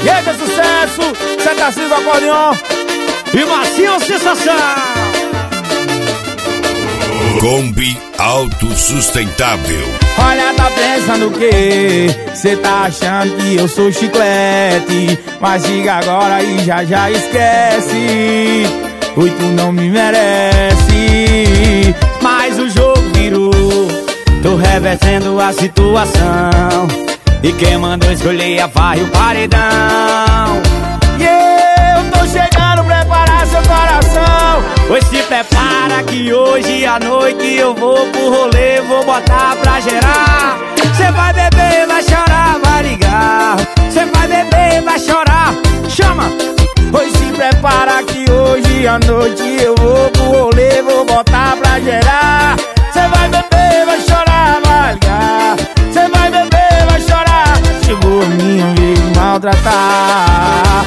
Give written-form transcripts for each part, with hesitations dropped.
Eita, sucesso! Cê do acordeon e Macio Sensação. Kombi autossustentável. Olha, tá pensando o quê? Cê tá achando que eu sou chiclete, mas diga agora e já esquece. Oi, tu não me merece. Mas o jogo virou, tô revertendo a situação, e quem mandou escolher a farra e o paredão. E eu tô chegando, preparar seu coração. Pois se prepara que hoje à noite eu vou pro rolê, vou botar pra gerar. Cê vai beber, vai chorar, vai ligar. Cê vai beber, vai chorar, chama. Pois se prepara que hoje à noite eu vou pro rolê, vou botar pra gerar. Cê vai beber, vai chorar, vai ligar. Cê vai beber, vai chorar. Chegou a minha vez de maltratar.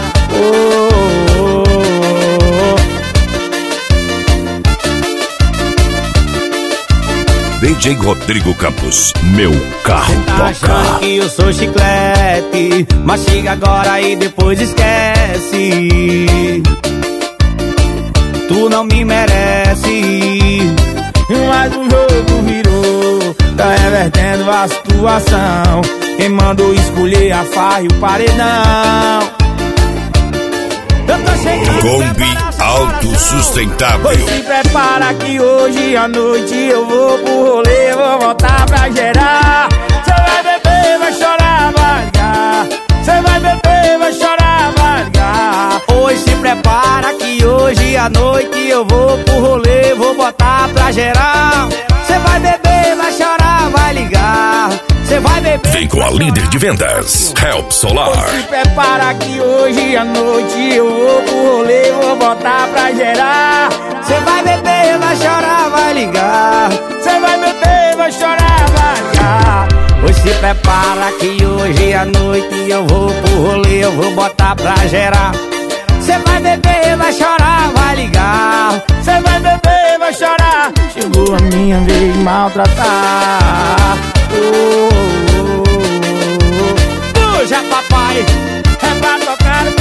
DJ Rodrigo Campos, meu carro tá toca. Achando que eu sou chiclete, mas chega agora e depois esquece. Tu não me merece. Mas o jogo virou, tá revertendo a situação. Quem mandou escolher a farra e o paredão. Eu tô chegando. Kombi autossustentável. Pois se prepara que hoje à noite eu vou pro rolê, vou voltar pra gerar. Cê vai beber, vai chorar, vai ligar. Cê vai beber, vai chorar, vai ligar. Pois se prepara que hoje à noite eu vou pro rolê, vou botar pra gerar. Cê vai beber, vai chorar, vai ligar. Cê vai beber. Vem com a líder de vendas, Help Solar. Pois se prepara que hoje à noite eu vou pro rolê, vou botar pra gerar. Cê vai beber, vai chorar, vai ligar. Cê vai beber, vai chorar, vai ligar. Pois se prepara que hoje à noite eu vou pro rolê, eu vou botar pra gerar. Cê vai beber, vai chorar, vai ligar. Cê vai beber, vai chorar. Chegou a minha vez de maltratar. Puxa, papai, é pra tocar no